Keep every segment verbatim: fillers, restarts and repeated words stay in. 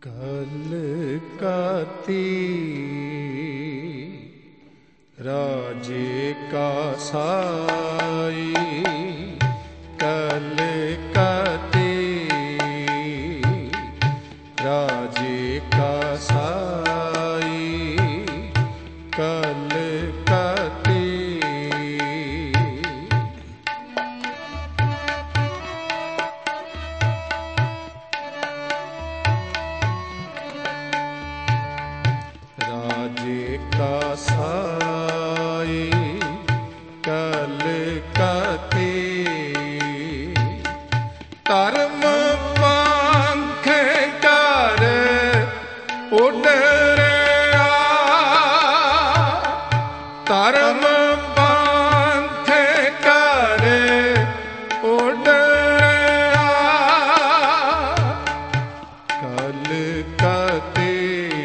कलकती राजे का साई, कलकती राजे का साई, कलकती राजे का साई, कलकती धर्म पंख कर उड़ रहा, धर्म पंथ कर उड़ रहा, कलकती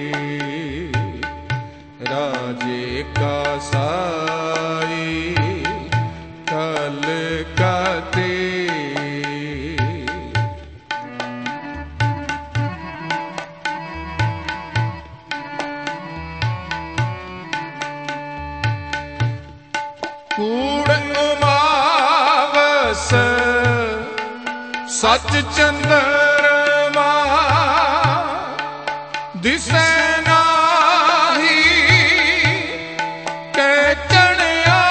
राजे का साई, कलकती कूड़ उमावस सच चंद्रमा दिसे नाही के चढ़िया,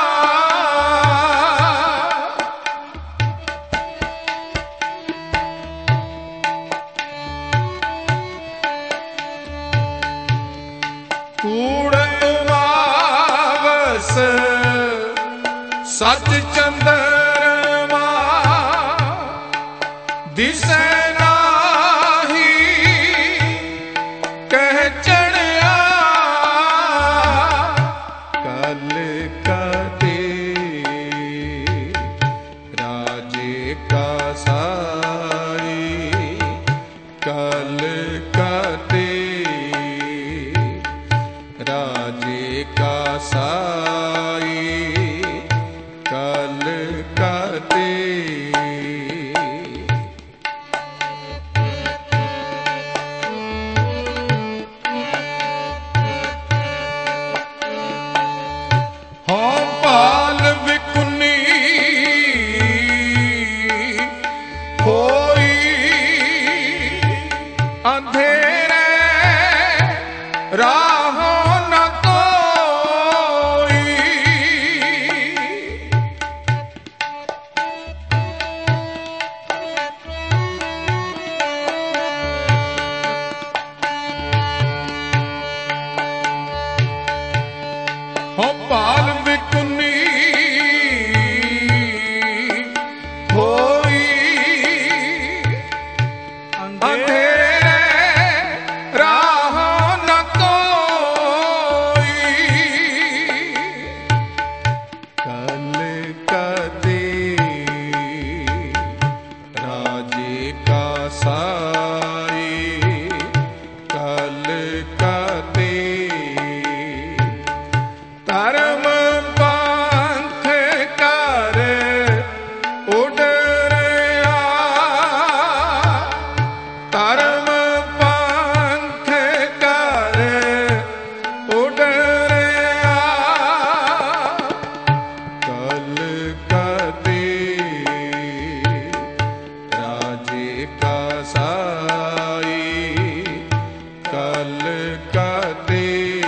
कूड़ उमावस सच चंद्रमा दिसे नाही कह चढ़िया, कलकती राजे का साई, कलकती राजे का साई, कलकती हो पाल विकुनी होई अंधेरे राहों न कोई, हो पाल विकुनी होई अंधेरे राहों न कोई, कलकती राजे का साई, कलकती धर्म पंथ कर उड़ रहा, धर्म पंथ कर उड़ रहा, कलकती राजे का साई, कलकती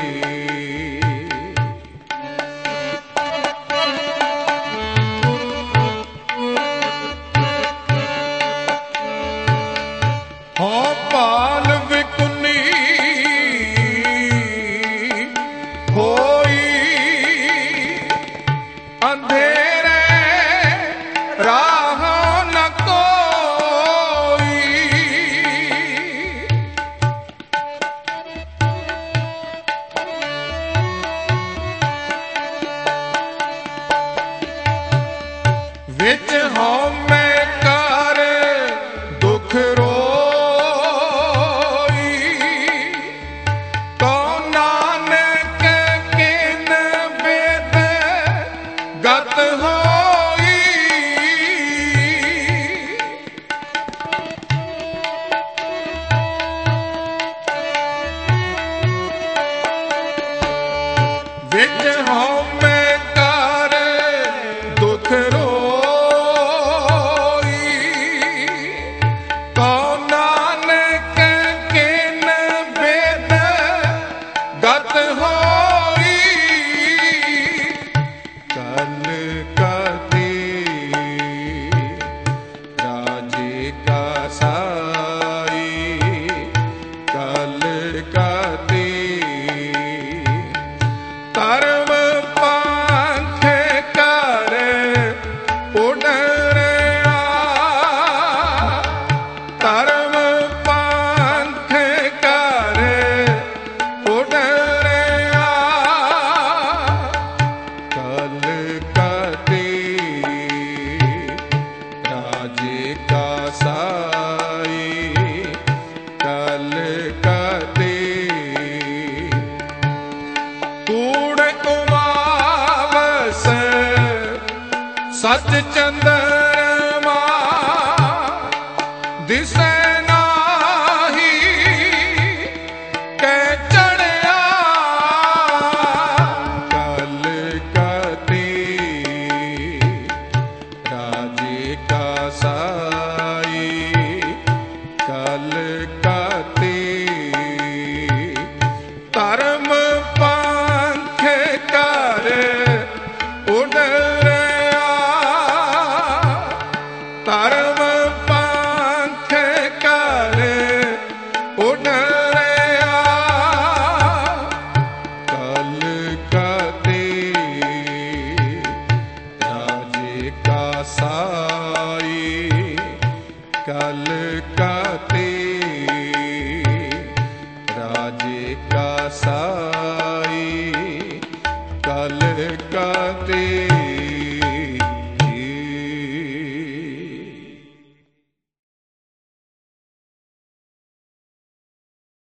हो पाल विकुनी होई अंधेरे राहों न कोई, ਸੱਚ ਚੰਦਰਮਾ ਦਿਸੈ ਨਾਹੀ ਕੈ ਚੜਿਆ ਕਲਕਤੀ ਰਾਜੇ ਕਾ ਸਾਈ ਕਲਕਤੀ ਧਰਮ ਪੰਥ ਕਰ ਉਡਰਿਆ ਧਰਮ ਪੰਥ ਕਰ ਉਡਰਿਆ ਕਲਕਤੀ ਰਾਜੇ ਕਾ ਸਾਈ ਕਲਕਤੀ ਰਾਜੇ ਕਾ ਸਾਈ ਕਲਕਤੀ।